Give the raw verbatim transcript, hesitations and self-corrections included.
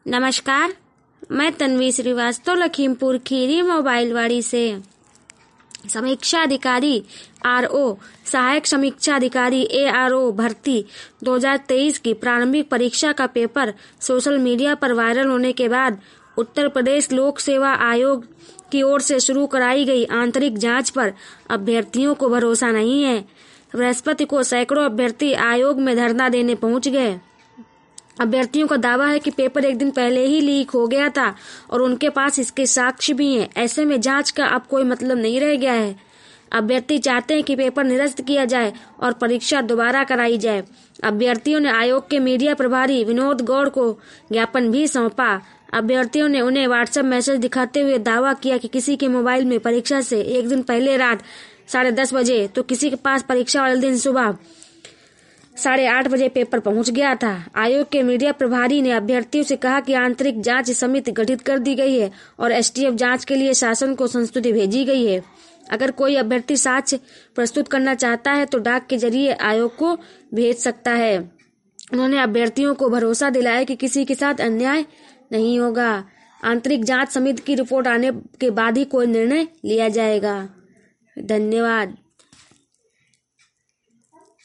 नमस्कार, मैं तन्वी श्रीवास्तव लखीमपुर खीरी मोबाइलवाड़ी से। समीक्षा अधिकारी आर ओ, सहायक समीक्षा अधिकारी ए आर ओ भर्ती दो हज़ार तेईस की प्रारंभिक परीक्षा का पेपर सोशल मीडिया पर वायरल होने के बाद उत्तर प्रदेश लोक सेवा आयोग की ओर से शुरू कराई गई आंतरिक जांच पर अभ्यर्थियों को भरोसा नहीं है। बृहस्पति को सैकड़ों अभ्यर्थी आयोग में धरना देने पहुंच गए। अभ्यर्थियों का दावा है कि पेपर एक दिन पहले ही लीक हो गया था और उनके पास इसके साक्ष्य भी हैं। ऐसे में जांच का अब कोई मतलब नहीं रह गया है। अभ्यर्थी चाहते हैं कि पेपर निरस्त किया जाए और परीक्षा दोबारा कराई जाए। अभ्यर्थियों ने आयोग के मीडिया प्रभारी विनोद गौड़ को ज्ञापन भी सौंपा। अभ्यर्थियों ने उन्हें व्हाट्सएप मैसेज दिखाते हुए दावा किया कि किसी के मोबाइल में परीक्षा से एक दिन पहले रात साढ़े दस बजे तो किसी के पास परीक्षा वाले दिन सुबह साढ़े आठ बजे पेपर पहुंच गया था। आयोग के मीडिया प्रभारी ने अभ्यर्थियों से कहा कि आंतरिक जांच समिति गठित कर दी गई है और एस टी एफ जांच के लिए शासन को संस्तुति भेजी गई है। अगर कोई अभ्यर्थी साक्ष्य प्रस्तुत करना चाहता है तो डाक के जरिए आयोग को भेज सकता है। उन्होंने अभ्यर्थियों को भरोसा दिलाया कि किसी के साथ अन्याय नहीं होगा। आंतरिक जांच समिति की रिपोर्ट आने के बाद ही कोई निर्णय लिया जाएगा। धन्यवाद।